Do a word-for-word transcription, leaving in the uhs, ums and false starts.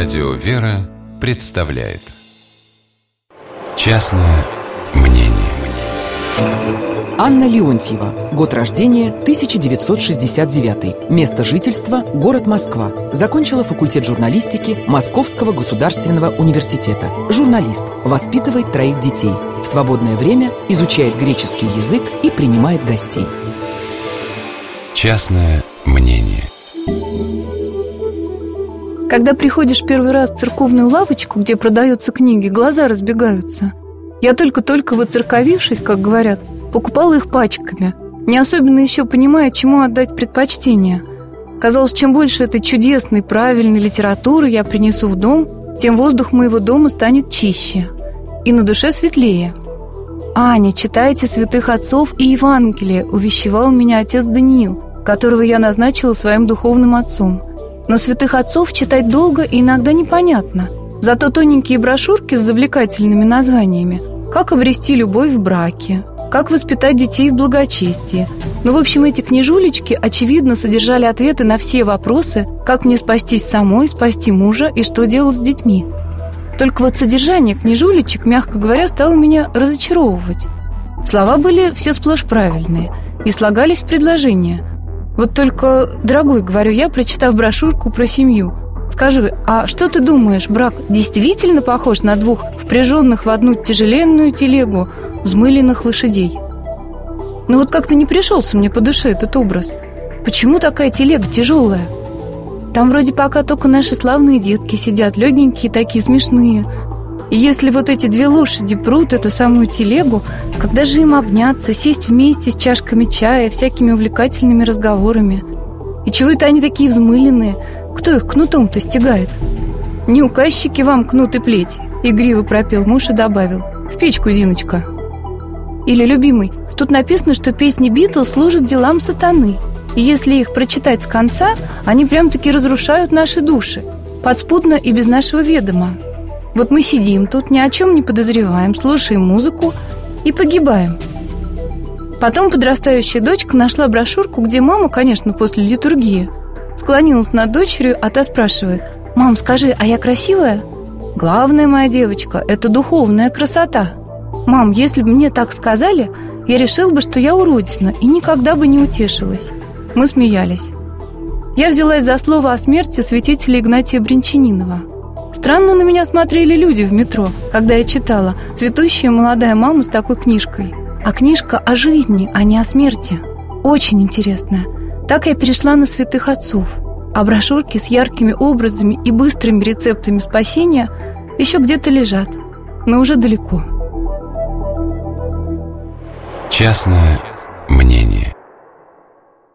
Радио «Вера» представляет «Частное мнение». Анна Леонтьева. Год рождения тысяча девятьсот шестьдесят девятый. Место жительства – город Москва. Закончила факультет журналистики Московского государственного университета. Журналист. Воспитывает троих детей. В свободное время изучает греческий язык и принимает гостей. Частное мнение. Когда приходишь первый раз в церковную лавочку, где продаются книги, глаза разбегаются. Я только-только воцерковившись, как говорят, покупала их пачками, не особенно еще понимая, чему отдать предпочтение. Казалось, чем больше этой чудесной, правильной литературы я принесу в дом, тем воздух моего дома станет чище и на душе светлее. «Аня, читайте святых отцов и Евангелие», увещевал меня отец Даниил, которого я назначила своим духовным отцом. Но святых отцов читать долго и иногда непонятно. Зато тоненькие брошюрки с завлекательными названиями «Как обрести любовь в браке», «Как воспитать детей в благочестии». Ну, в общем, эти книжулечки, очевидно, содержали ответы на все вопросы, как мне спастись самой, спасти мужа и что делать с детьми. Только вот содержание книжулечек, мягко говоря, стало меня разочаровывать. Слова были все сплошь правильные и слагались в предложения. Вот только, дорогой, говорю я, прочитав брошюрку про семью, скажи, а что ты думаешь, брак действительно похож на двух впряженных в одну тяжеленную телегу взмыленных лошадей? Ну вот как-то не пришелся мне по душе этот образ. Почему такая телега тяжелая? Там вроде пока только наши славные детки сидят, легенькие такие, смешные. И если вот эти две лошади прут эту самую телегу, когда же им обняться, сесть вместе с чашками чая, всякими увлекательными разговорами? И чего это они такие взмыленные? Кто их кнутом-то стягает? «Не указчики вам кнут и плеть», — игриво пропел муж и добавил: «В печку, Зиночка». Или, любимый, тут написано, что песни Битлз служат делам сатаны. И если их прочитать с конца, они прям-таки разрушают наши души, подспудно и без нашего ведома. Вот мы сидим тут, ни о чем не подозреваем, слушаем музыку и погибаем. Потом подрастающая дочка нашла брошюрку, где мама, конечно, после литургии, склонилась над дочерью, а та спрашивает: «Мам, скажи, а я красивая?» «Главное, моя девочка, это духовная красота». «Мам, если бы мне так сказали, я решил бы, что я уродина и никогда бы не утешилась». Мы смеялись. Я взялась за слово о смерти святителя Игнатия Брянчанинова. Странно на меня смотрели люди в метро, когда я читала «Цветущая молодая мама» с такой книжкой. А книжка о жизни, а не о смерти. Очень интересная. Так я перешла на святых отцов. А брошюрки с яркими образами и быстрыми рецептами спасения еще где-то лежат, но уже далеко. Частное мнение.